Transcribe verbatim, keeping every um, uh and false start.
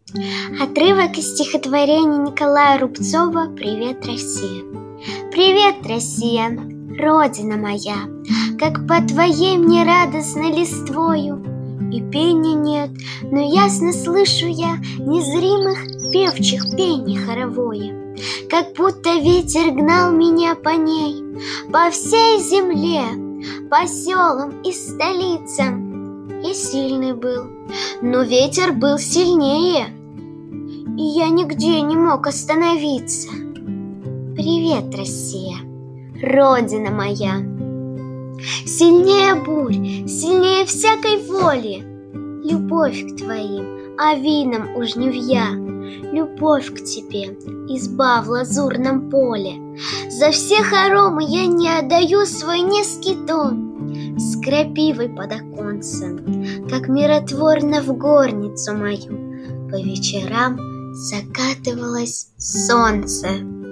Отрывок из стихотворения Николая Рубцова «Привет, Россия». Привет, Россия, Родина моя, как по твоей мне радостно листвою. И пения нет, но ясно слышу я незримых певчих пений хоровое. Как будто ветер гнал меня по ней, по всей земле, по селам и столицам. И сильный был, но ветер был сильнее, и я нигде не мог остановиться. Привет, Россия, Родина моя. Сильнее бурь, сильнее всякой воли, любовь к твоим авинам у жнивья, любовь к тебе, изба в лазурном поле. За все хоромы я не отдаю свой низкий тон, с крапивой под оконцем, как миротворно в горницу мою по вечерам закатывалось солнце.